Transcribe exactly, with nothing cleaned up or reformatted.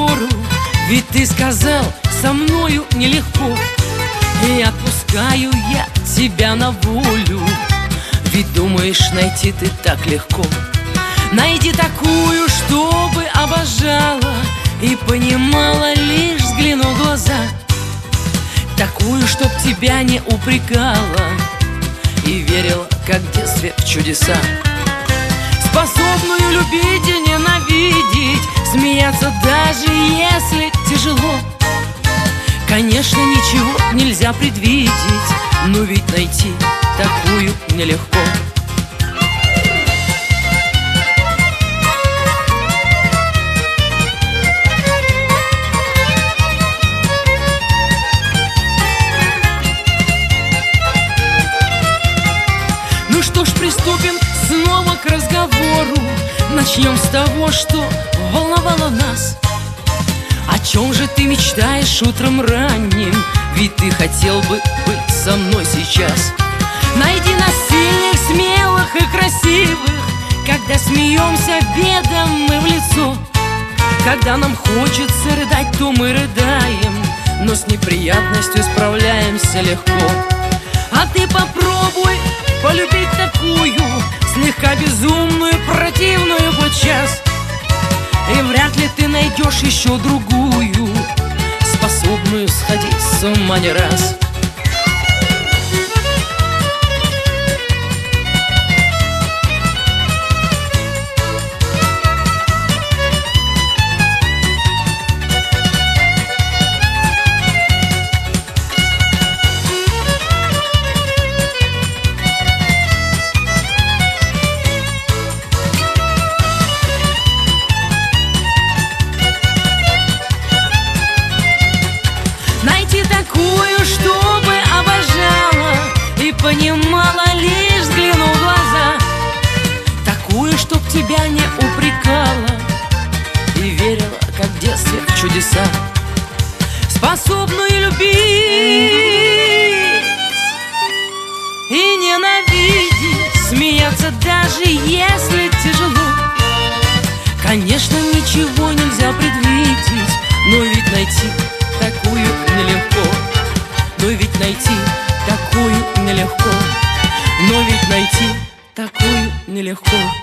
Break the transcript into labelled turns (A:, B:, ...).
A: разговору, ведь ты сказал, со мною нелегко. И отпускаю я тебя на волю, ведь думаешь, найти ты так легко. Найди такую, чтобы обожала и понимала, лишь взглянув в глаза. Такую, чтоб тебя не упрекала и верила, как в детстве, в чудеса. Способную любить и ненавидеть, смеяться даже если тяжело. Конечно, ничего нельзя предвидеть, но ведь найти такую нелегко. Ну что ж, приступим снова к разговору. Начнем с того, что волновало нас. О чем же ты мечтаешь утром ранним? Ведь ты хотел бы быть со мной сейчас. Найди нас сильных, смелых и красивых, когда смеемся бедом мы в лицо. Когда нам хочется рыдать, то мы рыдаем, но с неприятностью справляемся легко. А ты попробуй полюбить такую, слегка безумную, противную подчас, и вряд ли ты найдешь еще другую, способную сходить с ума не раз. Такую, чтобы обожала и понимала, лишь взглянув в глаза. Такую, чтоб тебя не упрекала и верила, как в детстве, в чудеса. Способную любить и ненавидеть, смеяться даже если тяжело. Конечно, ничего нельзя предвидеть, но ведь найти такую нелегко. Но ведь найти такую нелегко. Но ведь найти такую нелегко.